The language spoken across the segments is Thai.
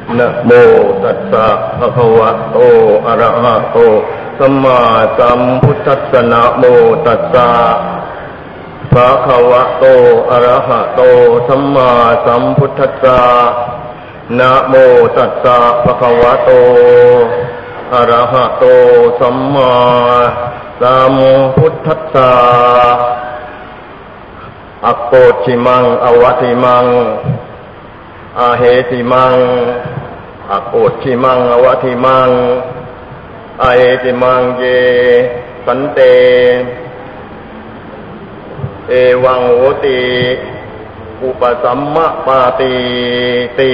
นะโมตัสสะภะคะวะโตอะระหะโตสัมมาสัมพุทธัสสะนะโมตัสสะภะคะวะโตอะระหะโตสัมมาสัมพุทธัสสะนะโมตัสสะภะคะวะโตอะระหะโตสัมมาสัมพุทธัสสะอัปโปชิมังอวติมังอาเหติมังอโปชิมังอวติมังอาเหติมังเยสันเตเอวังโหติอุปสัมมะปาติติ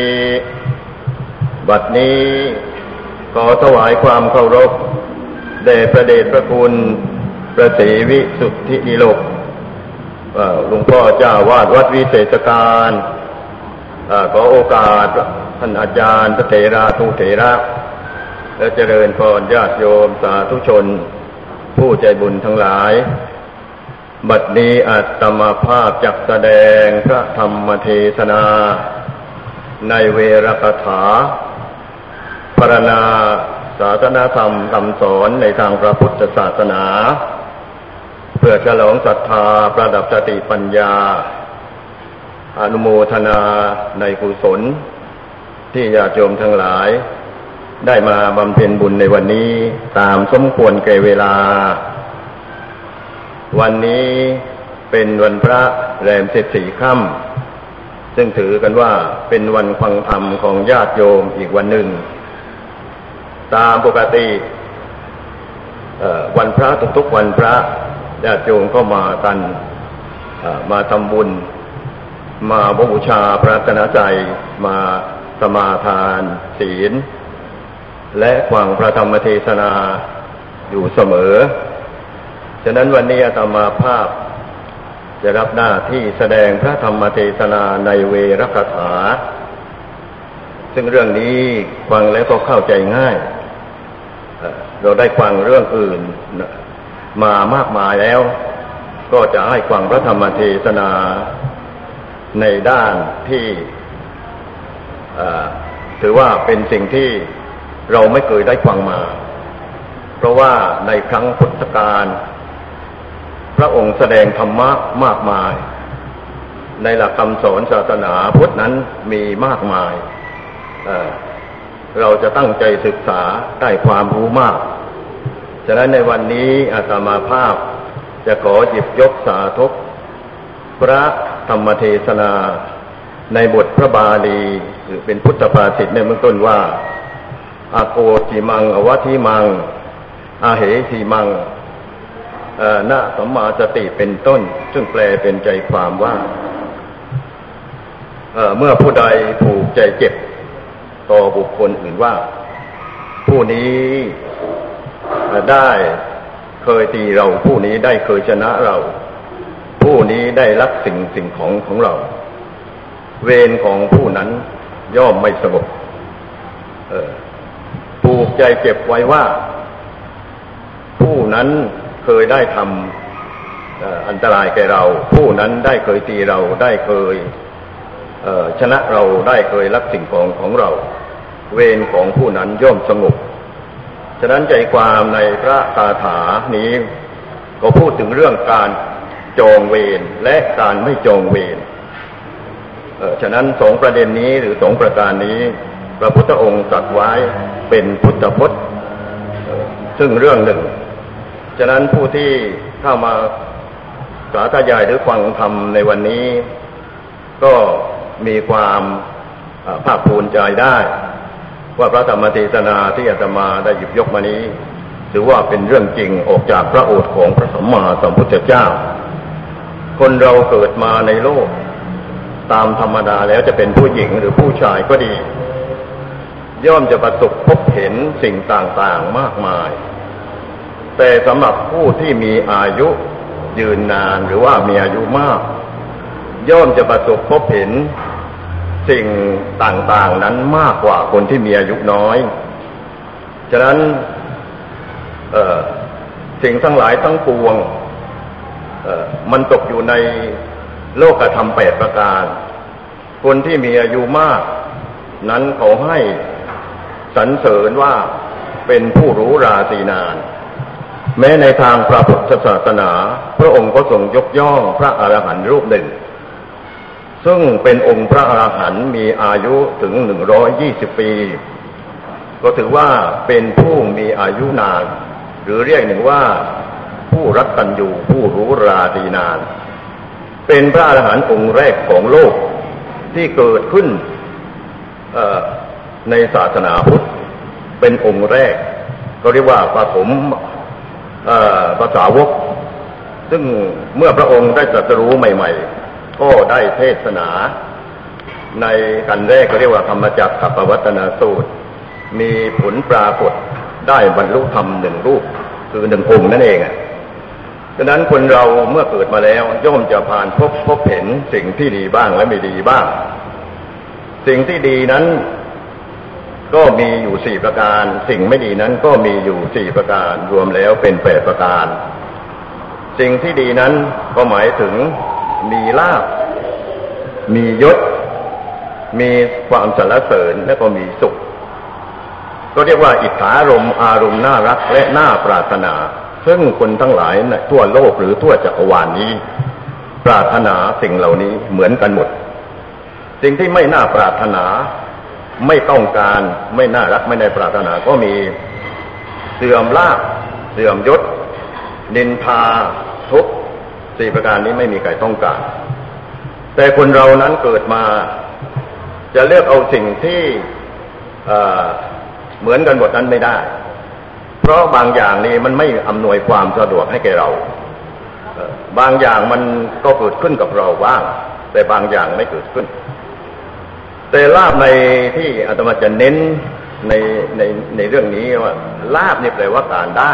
บัดนี้ขอถวายความเคารพแด่พระเดชพระคุณพระศรีวิสุทธิดิโลกหลวงพ่อเจ้าวาดวัดวิเศษการขอโอกาสท่านอาจารย์พระเถระทุเถระและเจริญพรญาติโยมสาธุชนผู้ใจบุญทั้งหลายบัดนี้อาตมาภาพจักแสดงพระธรรมเทศนาในเวรกถาพรรณนาศาสนธรรมคำสอนในทางพระพุทธศาสนาเพื่อฉลองศรัทธาประดับสติปัญญาอนุโมทนาในกุศลที่ญาติโยมทั้งหลายได้มาบำเพ็ญบุญในวันนี้ตามสมควรแก่เวลาวันนี้เป็นวันพระแรม14 ค่ำซึ่งถือกันว่าเป็นวันฟังธรรมของญาติโยมอีกวันหนึ่งตามปกติวันพระทุกๆวันพระญาติโยมก็มากันมาทำบุญมาบูชาพระรัตนตรัยมาสมาทานศีลและฟังพระธรรมเทศนาอยู่เสมอฉะนั้นวันนี้อาตมาภาพจะรับหน้าที่แสดงพระธรรมเทศนาในเวรกถาซึ่งเรื่องนี้ฟังแล้วก็เข้าใจง่ายเราได้ฟังเรื่องอื่นมามากมายแล้วก็จะให้ฟังพระธรรมเทศนาในด้านที่ถือว่าเป็นสิ่งที่เราไม่เคยได้ฟังมาเพราะว่าในครั้งพุทธกาลพระองค์แสดงธรรมะมากมายในหลักคำสอนศาสนาพุทธนั้นมีมากมายเราจะตั้งใจศึกษาได้ความรู้มากฉะนั้นในวันนี้อาตมาภาพจะขอหยิบยกสาธกพระธรรมเทศนาในบทพระบาลีหรือเป็นพุทธภาษิตในเบื้องต้นว่าอาโกจิมังอวทิมังอาเหสีมังนะสัมมาสติเป็นต้นซึ่งแปลเป็นใจความว่าเมื่อผู้ใดผูกใจเจ็บต่อบุคคลอื่นว่าผู้นี้ได้เคยตีเราผู้นี้ได้เคยชนะเราผู้นี้ได้รักสิ่งของเราเวรของผู้นั้นย่อมไม่สงบผูกใจเจ็บไว้ว่าผู้นั้นเคยได้ทำอันตรายแก่เราผู้นั้นได้เคยตีเราได้เคยชนะเราได้เคยรักสิ่งของเราเวรของผู้นั้นย่อมสงบฉะนั้นใจความในพระคาถานี้ก็พูดถึงเรื่องการจองเวรและการไม่จองเวรฉะนั้นสองประเด็นนี้หรือสองประการนี้พระพุทธองค์ตรัสไว้เป็นพุทธพจน์ซึ่งเรื่องหนึ่งฉะนั้นผู้ที่เข้ามาสาธยายหรือฟังธรรมในวันนี้ก็มีความภาคภูมิใจได้ว่าพระธรรมเทศนาที่อาตมาได้หยิบยกมานี้ถือว่าเป็นเรื่องจริงออกจากพระโอษฐ์ของพระสัมมาสัมพุทธเจ้าคนเราเกิดมาในโลกตามธรรมดาแล้วจะเป็นผู้หญิงหรือผู้ชายก็ดีย่อมจะประสบพบเห็นสิ่งต่างๆมากมายแต่สำหรับผู้ที่มีอายุยืนนานหรือว่ามีอายุมากย่อมจะประสบพบเห็นสิ่งต่างๆนั้นมากกว่าคนที่มีอายุน้อยฉะนั้นสิ่งทั้งหลายทั้งปวงมันตกอยู่ในโลกธรรม8 ประการคนที่มีอายุมากนั้นเขาให้สรรเสริญว่าเป็นผู้รู้ราตรีนานแม้ในทางพระพุทธศาสนาพระองค์ก็ทรงยกย่องพระอรหันต์รูปหนึ่งซึ่งเป็นองค์พระอรหันต์มีอายุถึง120 ปีก็ถือว่าเป็นผู้มีอายุนานหรือเรียกหนึ่งว่าผู้รักตัญญูผู้รู้ราตรีนานเป็นพระอรหันต์องค์แรกของโลกที่เกิดขึ้นในศาสนาพุทธเป็นองค์แรกก็เรียกว่าปฐมพระสาวกซึ่งเมื่อพระองค์ได้ตรัสรู้ใหม่ๆก็ได้เทศนาในกันแรกก็เรียกว่าธรรมจักรกัปปวัตตนสูตรมีผลปรากฏได้บรรลุธรรม1 รูปคือ1 องค์นั่นเองฉะนั้นคนเราเมื่อเกิดมาแล้วย่อมจะผ่านพบเห็นสิ่งที่ดีบ้างและไม่ดีบ้างสิ่งที่ดีนั้นก็มีอยู่4 ประการสิ่งไม่ดีนั้นก็มีอยู่4 ประการรวมแล้วเป็น8 ประการสิ่งที่ดีนั้นก็หมายถึงมีลาภมียศมีความสรรเสริญและก็มีสุขก็เรียกว่าอิทธารมณ์อารมณ์น่ารักและน่าปรารถนาซึ่งคนทั้งหลายทั่วโลกหรือทั่วจักรวาลนี้ปรารถนาสิ่งเหล่านี้เหมือนกันหมดสิ่งที่ไม่น่าปรารถนาไม่ต้องการไม่น่ารักไม่ได้ปรารถนาก็มีเสื่อมลาภเสื่อมยศนินทาทุกข์4 ประการนี้ไม่มีใครต้องการแต่คนเรานั้นเกิดมาจะเลือกเอาสิ่งที่เหมือนกันหมดนั้นไม่ได้เพราะบางอย่างนี้มันไม่อำนวยความสะดวกให้แก่เราบางอย่างมันก็เกิดขึ้นกับเราบ้างแต่บางอย่างไม่เกิดขึ้นแต่ลาภในที่อาตมาจะเน้นในเรื่องนี้ว่าลาภนี่แปลว่าการได้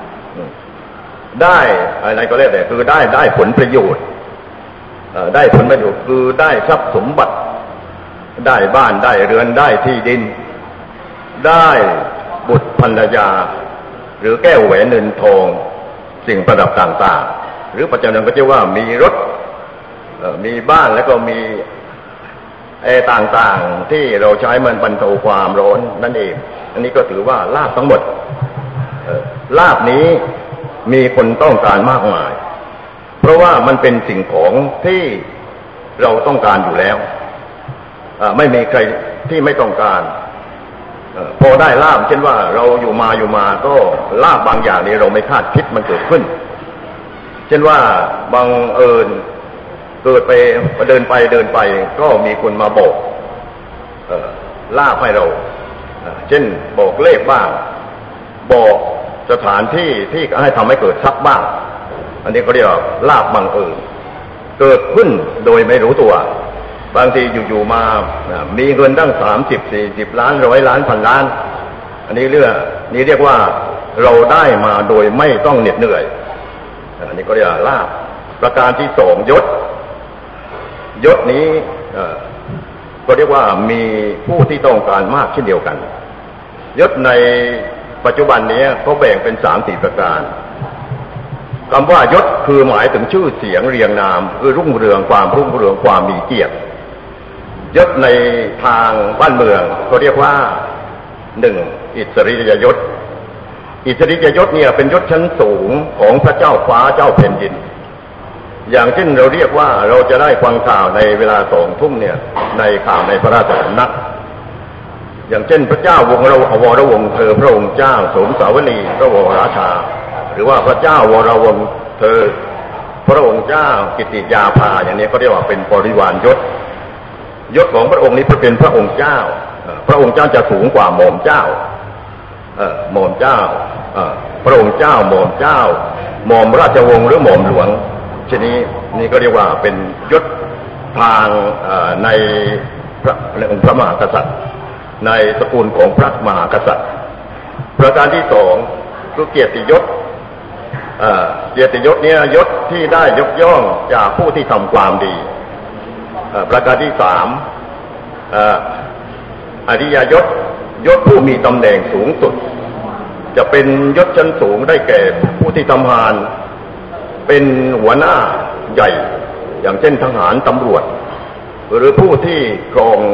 อะไรก็เรียกแต่คือได้ผลประโยชน์ได้ผลประโยชน์คือได้ทรัพย์สมบัติได้บ้านได้เรือนได้ที่ดินได้บุตรภรรยาหรือแก้วแหวนเงินทองสิ่งประดับต่างๆหรือปัจจุบันก็จะว่ามีรถมีบ้านแล้วก็มีต่างๆที่เราใช้มันบรรเทาความร้อนนั่นเองอันนี้ก็ถือว่าลาภทั้งหมดลาภนี้มีคนต้องการมากมายเพราะว่ามันเป็นสิ่งของที่เราต้องการอยู่แล้วไม่มีใครที่ไม่ต้องการพอได้ลาภเช่นว่าเราอยู่มาก็ลาภบางอย่างนี้เราไม่คาดคิดมันเกิดขึ้นเช่นว่าบังเอิญเกิดไปเดินไปก็มีคนมาบอกลาภให้เราเช่นบอกเลขบ้างบอกสถานที่ที่ให้ทำให้เกิดทรัพย์บ้างอันนี้เขาเรียกว่าลาภบังเอิญเกิดขึ้นโดยไม่รู้ตัวบางทีอยู่ๆมามีเงินตั้ง30-40 ล้าน100 ล้าน1,000 ล้านอันนี้เรียกว่าเราได้มาโดยไม่ต้องเหน็ดเหนื่อยอันนี้ก็เรียกว่าลาภประการที่2ยศนี้ก็เรียกว่ามีผู้ที่ต้องการมากเช่นเดียวกันยศในปัจจุบันนี้เขาแบ่งเป็น 3-4 ประการคำว่ายศคือหมายถึงชื่อเสียงเรียงนามคือรุ่งเรืองความมีเกียรติยศในทางบ้านเมืองเขาเรียกว่า1อิสริยยศอิสริยยศเนี่ยเป็นยศชั้นสูงของพระเจ้าฟ้าเจ้าแผ่นดินอย่างเช่นเราเรียกว่าเราจะได้ฟังข่าวในเวลา20:00 นเนี่ยในข่าวในพระราชสำนักอย่างเช่นพระเจ้าวรวงศ์เธอพระองค์เจ้าสมสาวลีพระวรราชาหรือว่าพระเจ้าวรวงศ์เธอพระองค์เจ้ากิติยาภาอย่างนี้ก็เรียกว่าเป็นบริวารยศของพระองค์นี้เป็นพระองค์เจ้าพระองค์เจ้าจะสูงกว่าหม่อมเจ้าหม่อมเจ้าพระองค์เจ้าหม่อมเจ้าหม่อมราชวงศ์หรือหม่อมหลวงชนี้นี่ก็เรียกว่าเป็นยศทางในพระมหากษัตริย์ในสกุลของพระมหากษัตริย์ประการที่2คือเกียรติยศเกียรติยศเนี่ยยศที่ได้ยกย่องจากผู้ที่ทำความดีประการที่3อริยยศยศผู้มีตำแหน่งสูงสุดจะเป็นยศชั้นสูงได้แก่ผู้ที่ทำงานเป็นหัวหน้าใหญ่อย่างเช่นทหารตำรวจหรือผู้ที่ครอง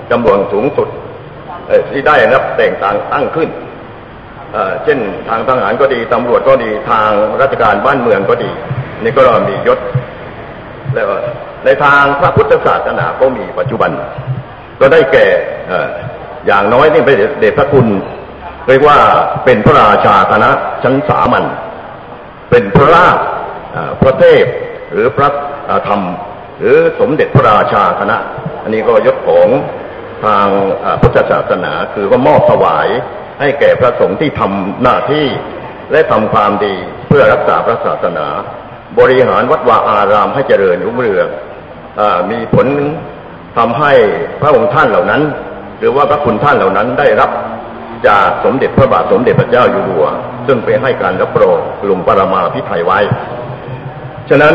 ตำรวจสูงสุดที่ได้รับแต่งตั้งขึ้นเช่นทางทหารก็ดีตำรวจก็ดีทางราชการบ้านเมืองก็ดีนี่ก็มียศแล้วในทางพระพุทธศาสนาก็มีปัจจุบันก็ได้แก่อย่างน้อยนี่เป็นเดชพระคุณเรียกว่าเป็นพระราชาคณะชั้นสามัญเป็นพระราชพระเทพหรือพระธรรมหรือสมเด็จพระราชาคณะอันนี้ก็ยศของทางพุทธศาสนาคือว่ามอบถวายให้แก่พระสงฆ์ที่ทำหน้าที่และทำความดีเพื่อรักษาพระศาสนาบริหารวัดวาอารามให้เจริญรุ่งเรืองมีผลทำให้พระองค์ท่านเหล่านั้นหรือว่าพระคุณท่านเหล่านั้นได้รับจากสมเด็จพระบาทสมเด็จพระเจ้าอยู่หัวซึ่งไปให้การรับรองลงปรมาภิไธยไว้ฉะนั้น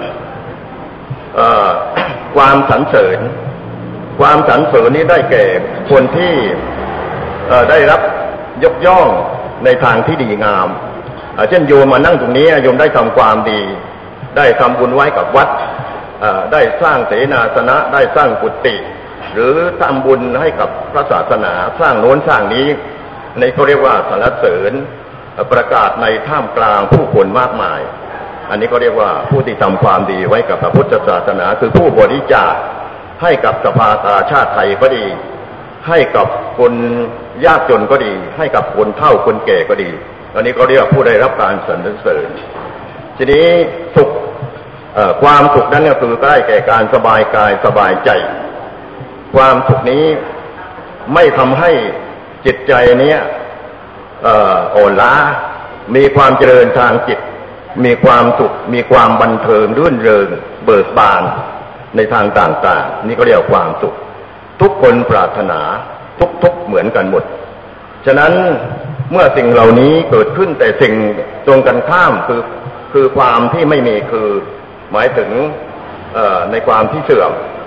ความสรรเสริญนี้ได้แก่คนที่ได้รับยกย่องในทางที่ดีงามเช่นโยมมานั่งตรงนี้โยมได้ทำความดีได้ทำบุญไว้กับวัดได้สร้างเสนาสนะได้สร้างกุฏิหรือทำบุญให้กับพระศาสนาสร้างโน้นสร้างนี้ในก็เรียกว่าสรรเสริญประกาศในท่ามกลางผู้คนมากมายอันนี้ก็เรียกว่าผู้ที่ทำความดีไว้กับพระพุทธศาสนาคือผู้บริจาคให้กับสภากาชาติไทยก็ดีให้กับคนยากจนก็ดีให้กับคนเฒ่าคนแก่ก็ดีอันนี้ก็เรียกผู้ได้รับการสรรเสริญทีนี้สุขความสุขนั้นก็คือใกล้แก่การสบายกายสบายใจความสุขนี้ไม่ทำให้จิตใจนี้อ่อนล้ามีความเจริญทางจิตมีความสุขมีความบันเทิงรื่นเริงเบิกบานในทางต่างๆนี่ก็เรียกความสุขทุกคนปรารถนาทุกเหมือนกันหมดฉะนั้นเมื่อสิ่งเหล่านี้เกิดขึ้นแต่สิ่งตรงกันข้ามคือความที่ไม่มีคือหมายถึงในความที่เสื่อ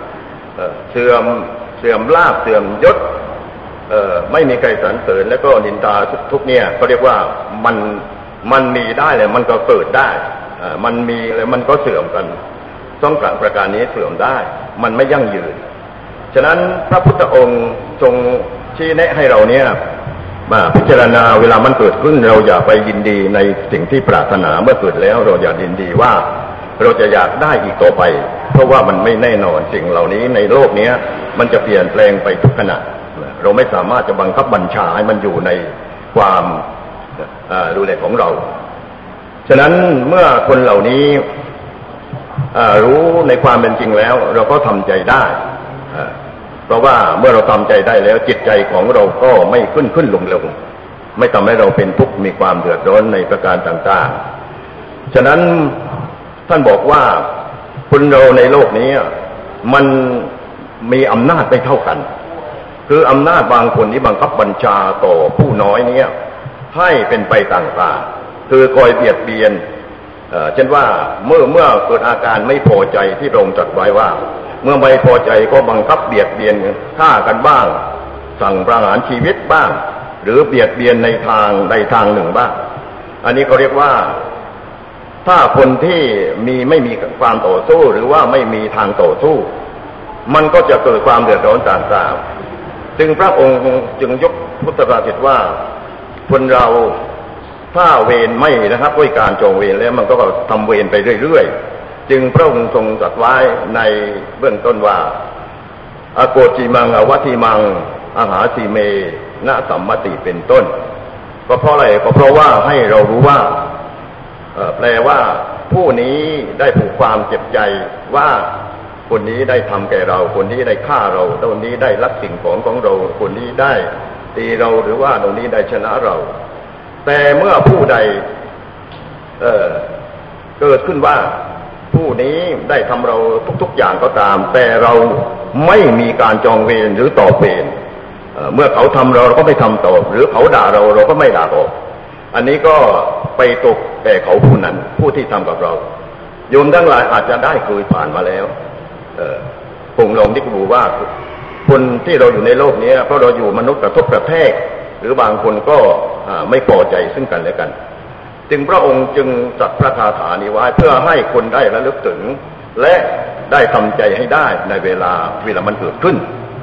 มลาภเสื่อมยศไม่มีใครสรรเสริญแล้วก็นินทาทุกเนี่ยก็เรียกว่ามันมีได้เลยมันก็เกิดได้มันมีแล้วมันก็เสื่อมกันต้องการประการนี้เสื่อมได้มันไม่ยั่งยืนฉะนั้นพระพุทธองค์ทรงชี้แนะให้เราเนี่ยมาพิจารณาเวลามันเกิดขึ้นเราอย่าไปยินดีในสิ่งที่ปรารถนาเมื่อเกิดแล้วเราอย่ายินดีว่าเราจะอยากได้อีกต่อไปเพราะว่ามันไม่แน่นอนสิ่งเหล่านี้ในโลกนี้มันจะเปลี่ยนแปลงไปทุกขณะเราไม่สามารถจะบังคับบัญชาให้มันอยู่ในความดูแลของเราฉะนั้นเมื่อคนเหล่านี้รู้ในความเป็นจริงแล้วเราก็ทำใจได้เพราะว่าเมื่อเราทำใจได้แล้วจิตใจของเราก็ไม่ขึ้นลงไม่ทำให้เราเป็นทุกข์มีความเดือดร้อนในประการต่างๆฉะนั้นท่านบอกว่าคนเราในโลกนี้มันมีอำนาจไม่เท่ากันคืออำนาจบางคนที่บังคับบัญชาต่อผู้น้อยนี้ให้เป็นไปต่างๆคือคอยเบียดเบียนเช่นว่าเมื่อเกิดอาการไม่พอใจที่พระองค์ตรัสไว้ว่าเมื่อไม่พอใจก็บังคับเบียดเบียนฆ่ากันบ้างสั่งประหารชีวิตบ้างหรือเบียดเบียนในทางใดทางหนึ่งบ้างอันนี้เขาเรียกว่าถ้าคนที่ไม่มีความต่อสู้หรือว่าไม่มีทางต่อสู้มันก็จะเกิดความเดือดร้อนต่างๆจึงพระองค์จึงยกพุทธภาษิตว่าคนเราถ้าเวรไม่นะครับด้วยการจองเวรแล้วมันก็ทำเวรไปเรื่อยๆจึงพระองค์ทรงตรัสไว้ในเบื้องต้นว่าอโกจิมังอวัติมังอาหาสีเมนะสัมมติเป็นต้นก็เพราะอะไรก็เพราะว่าให้เรารู้ว่าแปลว่าผู้นี้ได้ผูกความเจ็บใจว่าคนนี้ได้ทำแก่เราคนนี้ได้ฆ่าเราคนนี้ได้ลักสิ่งของเราคนนี้ได้ตีเราหรือว่าตรงนี้ได้ชนะเราแต่เมื่อผู้ใดเกิดขึ้นว่าผู้นี้ได้ทำเราทุกๆอย่างก็ตามแต่เราไม่มีการจองเวรหรือตอบเวรเมื่อเขาทำเราก็ไม่ทำตอบหรือเขาด่าเราก็ไม่ด่าตอบอันนี้ก็ไปตกแต่เขาผู้นั้นผู้ที่ทำกับเราโยมทั้งหลายอาจจะได้เคยผ่านมาแล้วคงลองที่ดูว่าคนที่เราอยู่ในโลกนี้เพราะเราอยู่มนุษย์กระทบกระแทกหรือบางคนก็ไม่พอใจซึ่งกันและกันจึงพระองค์จึงตรัสพระคาถานี้ไว้เพื่อให้คนได้ระลึกถึงและได้ทำใจให้ได้ในเวลามันเกิดขึ้น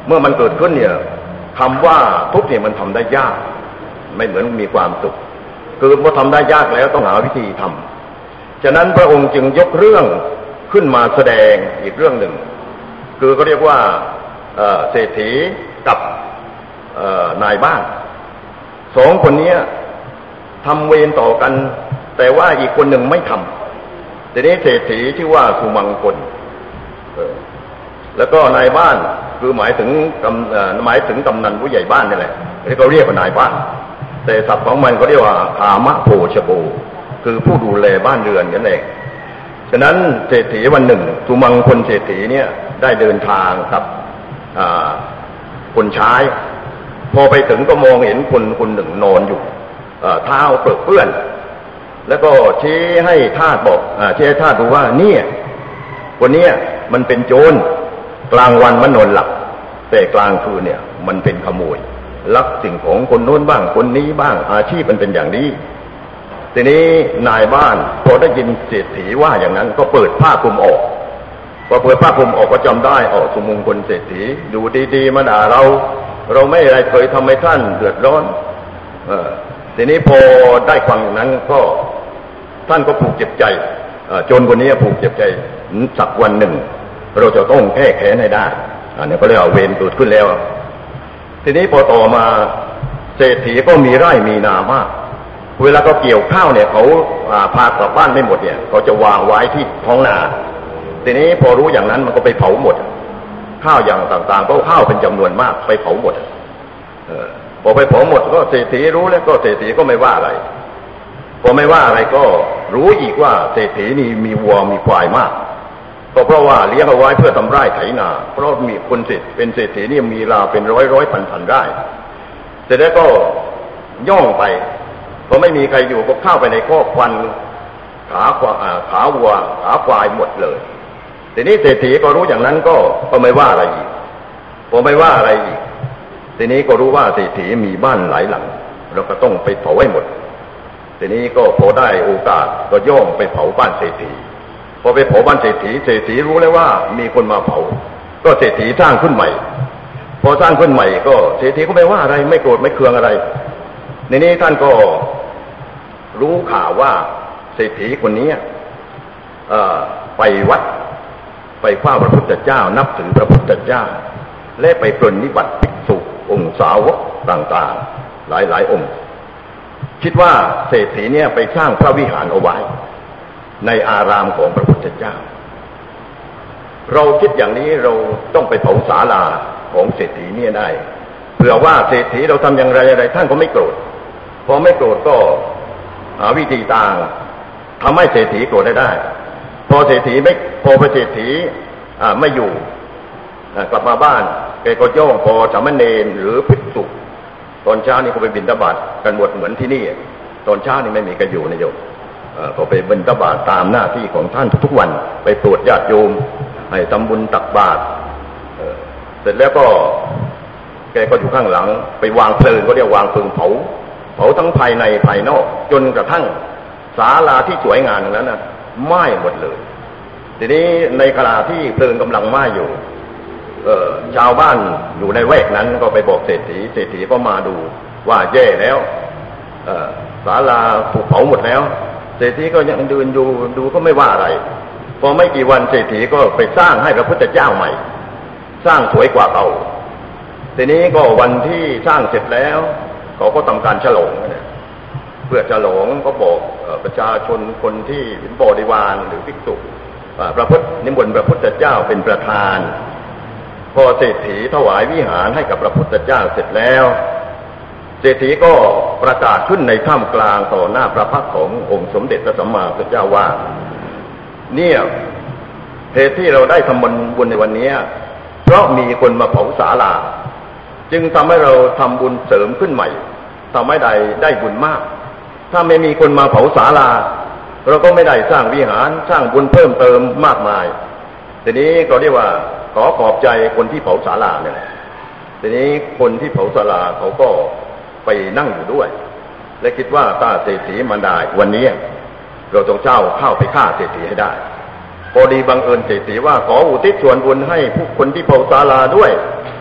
เมื่อมันเกิดขึ้นเนี่ยคำว่าทุกข์เนี่ยมันทำได้ยากไม่เหมือนมีความสุขคือพอทำได้ยากแล้วต้องหาวิธีทำฉะนั้นพระองค์จึงยกเรื่องขึ้นมาแสดงอีกเรื่องหนึ่งคือก็เรียกว่าเศรษฐีกับนายบ้านสองคนนี้ทำเวรต่อกันแต่ว่าอีกคนหนึ่งไม่ทำทีนี้เศรษฐีชื่อว่าสุมังคลแล้วก็นายบ้านคือหมายถึงกำนันผู้ใหญ่บ้านนี่แหละที่เขาเรียกว่านายบ้านแต่ศัพท์ของมันเขาเรียกว่าคามะโพชโบคือผู้ดูแลบ้านเรือนนั่นเองฉะนั้นเศรษฐีวันหนึ่งสุมังคลเศรษฐีเนี่ยได้เดินทางกับคนใช้พอไปถึงก็มองเห็นคนหนึ่งนอนอยู่เท้าเปื้อนแล้วก็ชี้ให้ทาสบอกชี้ให้ทาสดูว่าเนี่ยคนนี้มันเป็นโจรกลางวันมันนอนหลับแต่กลางคืนเนี่ยมันเป็นขโมยลักสิ่งของคนโน้นบ้างคนนี้บ้างอาชีพมันเป็นอย่างนี้ทีนี้นายบ้านพอได้ยินเศรษฐีว่าอย่างนั้นก็เปิดผ้าคลุมออกพอเปิดผ้าคลุมออกก็จำได้สุมงคลเศรษฐีดูดีๆมาด่าเราไม่อะไรเคยทำให้ท่านเดือดร้อนทีนี้พอได้ฟังอย่างนั้นก็ท่านก็ผูกเจ็บใจโจรคนนี้ผูกเจ็บใจสักวันหนึ่งเราจะต้องแก้แค้นให้ได้อันนี้ก็เรียกว่าเวรเกิดขึ้นแล้วทีนี้พอต่อมาเศรษฐีก็มีไร่มีนามากเวลาเขาเกี่ยวข้าวเนี่ยเขาพากลับบ้านไม่หมดเนี่ยเขาจะวางไว้ที่ท้องนาทีนี้พอรู้อย่างนั้นมันก็ไปเผาหมดข้าวอย่างต่างๆเพราะข้าวเป็นจำนวนมากไปเผาหมดพอไปเผาหมดก็เศรษฐีรู้แล้วก็เศรษฐีก็ไม่ว่าอะไรพอไม่ว่าอะไรก็รู้อีกว่าเศรษฐีนี่มีวัวมีควายมากก็เพราะว่าเลี้ยงเอาไว้เพื่อทำไร่ไถนาเพราะมีคนเป็นเศรษฐีนี่มีราวเป็นร้อยพันไร่เสร็จแล้วก็ย่องไปพอไม่มีใครอยู่ก็เข้าไปในคอกควันขาวัวขาควายหมดเลยทีนี้เศรษฐีก็รู้อย่างนั้นก็ไม่ว่าอะไรอีกพอไม่ว่าอะไรอีกทีนี้ก็รู้ว่าเศรษฐีมีบ้านหลายหลังเราก็ต้องไปเผาให้หมดทีนี้ก็พอได้โอกาสก็ย่องไปเผาบ้านเศรษฐีพอไปเผาบ้านเศรษฐีรู้แล้วว่ามีคนมาเผาก็เศรษฐีสร้างขึ้นใหม่พอสร้างขึ้นใหม่ก็เศรษฐีก็ไม่ว่าอะไรไม่โกรธไม่เคืองอะไรในนี้ท่านก็รู้ข่าวว่าเศรษฐีคนนี้ไปวัดไปเฝ้าพระพุทธเจ้านับถือพระพุทธเจ้าและไปปรนนิบัติภิกษุองค์สาวกต่างๆหลายองค์คิดว่าเศรษฐีเนี่ยไปสร้างพระวิหารเอาไว้ในอารามของพระพุทธเจ้าเราคิดอย่างนี้เราต้องไปเผาศาลาของเศรษฐีเนี่ยได้เผื่อว่าเศรษฐีเราทำอย่างไรท่านก็ไม่โกรธพอไม่โกรธก็หาวิธีต่างทำให้เศรษฐีโกรธได้พอเศรษฐีพระเศรษฐีไม่อยู่กลับมาบ้านแกก็ย่องพอสามเณรหรือภิกษุตอนเช้านี่ก็ไปบิณฑบาตกันหมดเหมือนที่นี่ตอนเช้านี่ไม่มีใครอยู่นะโยมก็ไปบิณฑบาตตามหน้าที่ของท่านทุกๆวันไปโปรดญาติโยมให้ทำบุญตักบาตรเสร็จแล้วก็แกก็อยู่ข้างหลังไปวางเพลิงก็เรียกวางเพลิงเผาทั้งภายในภายนอกจนกระทั่งศาลาที่สวยงามนั้นนะไหม้หมดเลยทีนี้ในขณะที่เพลิงกำลังไหม้อยู่ชาวบ้านอยู่ในแวกนั้นก็ไปบอกเศรษฐีก็มาดูว่าแย่แล้วศาลาถูกเผาหมดแล้วเศรษฐีก็ยังเดินดูก็ไม่ว่าอะไรพอไม่กี่วันเศรษฐีก็ไปสร้างให้พระพุทธเจ้าใหม่สร้างสวยกว่าเก่าทีนี้ก็วันที่สร้างเสร็จแล้วเขาก็ทำการฉลองเพื่อฉลองก็บอกประชาชนคนที่เป็นบริวารหรือภิกษุนิมนต์พระพุทธเจ้าเป็นประธานพอเศรษฐีถวายวิหารให้กับพระพุทธเจ้าเสร็จแล้วเศรษฐีก็ประกาศขึ้นในท่ามกลางต่อหน้าพระพักตร์ขององค์สมเด็จพระสัมมาสัมพุทธเจ้าว่าเนี่ยเหตุที่เราได้ทำบุญในวันนี้เพราะมีคนมาเผาศาลาจึงทำให้เราทำบุญเสริมขึ้นใหม่ทำให้ได้บุญมากถ้าไม่มีคนมาเผาศาลาเราก็ไม่ได้สร้างวิหารสร้างบุญเพิ่มเติมมากมายทีนี้ก็เรียกว่าขอขอบใจคนที่เผาศาลาเนี่ยทีนี้คนที่เผาศาลาเขาก็ไปนั่งอยู่ด้วยและคิดว่าถ้าเศรษฐีมาได้วันนี้เราต้องเข้าไปฆ่าเศรษฐีให้ได้พอดีบังเอิญเศรษฐีว่าขออุทิศส่วนบุญให้ผู้คนที่เผาศาลาด้วย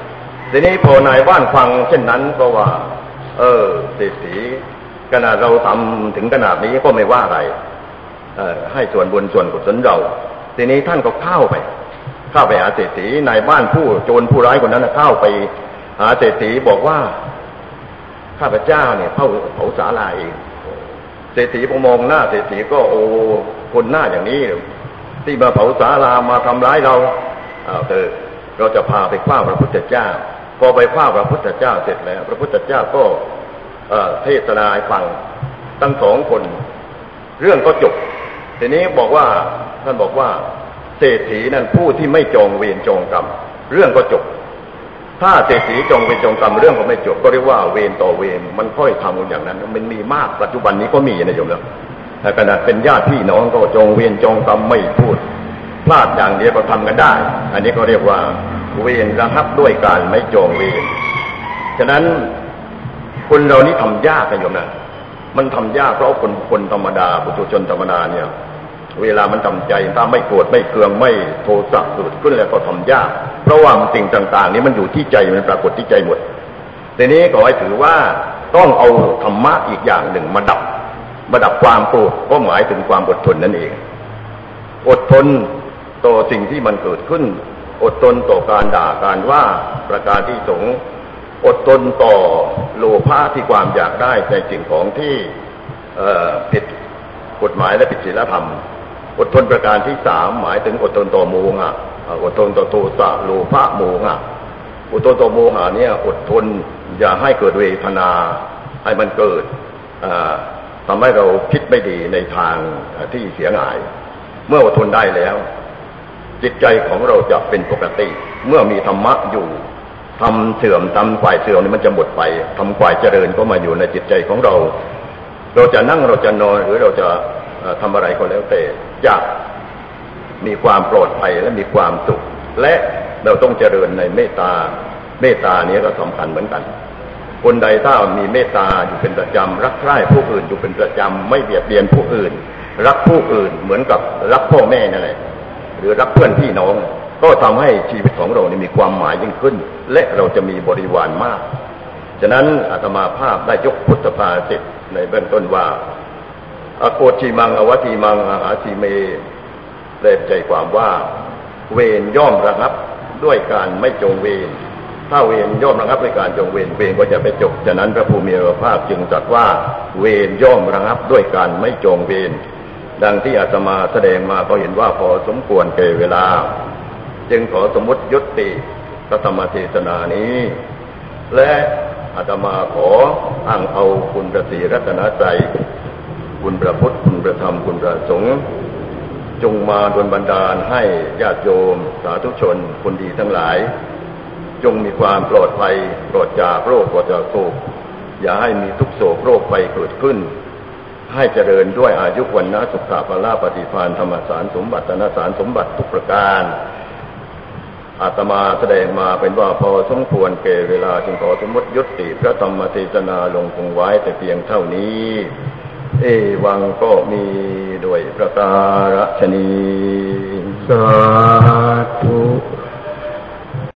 ทีนี้พอนายบ้านฟังเช่นนั้นก็ว่าเศรษฐีขนาดเราทำถึงขนาดนี้ก็ไม่ว่าอะไรให้ส่วนบุญส่วนกุศลเราทีนี้ท่านก็เข้าไปหาเศรษฐีนายบ้านผู้โจรผู้ร้ายคนนั้นเข้าไปหาเศรษฐีบอกว่าข้าพเจ้าเนี่ยเผาศาลาเองเศรษฐีพอมองหน้าเศรษฐีก็โอ้คนหน้าอย่างนี้ที่มาเผาศาลามาทำร้ายเราเราจะพาไปเฝ้าพระพุทธเจ้าพอไปเฝ้าพระพุทธเจ้าเสร็จแล้วพระพุทธเจ้าก็เทศนาให้ฟังทั้งสองคนเรื่องก็จบทีนี้ท่านบอกว่าเศรษฐีนั้นผู้ที่ไม่จองเวรจองกรรมเรื่องก็จบถ้าเศรษฐีจองเวรจองกรรมเรื่องก็ไม่จบก็เรียกว่าเวรต่อเวรมันค่อยทำกันอย่างนั้นมันมีมากปัจจุบันนี้ก็มีนะโยมนะแต่ขนาดเป็นญาติพี่น้องก็จองเวรจองกรรมไม่พูดพลาดอย่างเดียวก็ทำกันได้อันนี้ก็เรียกว่าเวรระงับด้วยการไม่จองเวรฉะนั้นคนเรานี่ทำยากนะโยมนะมันทำยากเพราะคนธรรมดาปุถุชนธรรมดาเนี่ยเวลามันทำใจถ้าไม่โกรธไม่เคืองไม่โทสะสุดขึ้นแล้วก็ทำยากเพราะว่าสิ่งต่างๆนี้มันอยู่ที่ใจมันปรากฏที่ใจหมดทีนี้ขอให้ถือว่าต้องเอาธรรมะอีกอย่างหนึ่งมาดับความโกรธก็หมายถึงความอดทนนั่นเองอดทนต่อสิ่งที่มันเกิดขึ้นอดทนต่อการด่าการว่าประการที่สองอดทนต่อโลภะที่ความอยากได้ในสิ่งของที่ผิดกฎหมายและผิดศีลธรรมอดทนประการที่สามหมายถึงอดทนต่อโมหะอดทนต่อโทสะโลภะโมหะอดทนต่อโมหะเนี่ยอดทนอย่าให้เกิดเวทนาให้มันเกิดทำให้เราคิดไม่ดีในทางที่เสียหายเมื่ออดทนได้แล้วจิตใจของเราจะเป็นปกติเมื่อมีธรรมะอยู่ทำเสื่อมทำฝ่ายเสื่อมนี่มันจะหมดไปทำฝ่ายเจริญก็มาอยู่ในจิตใจของเราจะนั่งเราจะนอนหรือเราจะทำอะไรก็แล้วแต่จะมีความปลอดภัยและมีความสุขและเราต้องเจริญในเมตตานี้ก็สำคัญเหมือนกันคนใดถ้ามีเมตตาอยู่เป็นประจำรักใคร่ผู้อื่นอยู่เป็นประจำไม่เบียดเบียนผู้อื่นรักผู้อื่นเหมือนกับรักพ่อแม่นั่นแหละหรือรักเพื่อนพี่น้องก็ทำให้ชีวิตของเรานี่มีความหมายยิ่งขึ้นและเราจะมีบริวารมากฉะนั้นอาตมาภาพได้ยกพุทธภาษิตในเบื้องต้นว่าอโกทิมังอวัติมังอาหาทิเมแปลใจความว่าเวรย่อมระงับด้วยการไม่จงเวรถ้าเวรย่อมระงับด้วยการจงเวรเวรก็จะไปจบฉะนั้นพระผู้มีพระภาคจึงตรัสว่าเวรย่อมระงับด้วยการไม่จงเวรดังที่อาตมาแสดงมาก็เห็นว่าพอสมควรแก่เวลาจึงขอสมมุติยุติพระธรรมเทศนานี้และอาตมาขออ้างเอาคุณพระศรีรัตนตรัยคุณพระพุทธคุณพระธรรมคุณพระสงฆ์จงมาดลบันดาลให้ญาติโยมสาธุชนคนดีทั้งหลายจงมีความปลอดภัยปลอดจากโรคปลอดจากโศกอย่าให้มีทุกโศกโรคภัยเกิดขึ้นให้เจริญด้วยอายุวันนะสุขภาพปฏิภาณธรรมสารสมบัติธนสารสมบัติทุกประการอาตมาแสดงมาเป็นว่าพอสมควรแก่เวลาจึงขอสมมติยุติพระธรรมเทศนาลงคงไว้แต่เพียงเท่านี้เอวังก็มีด้วยประการฉะนี้สาธุ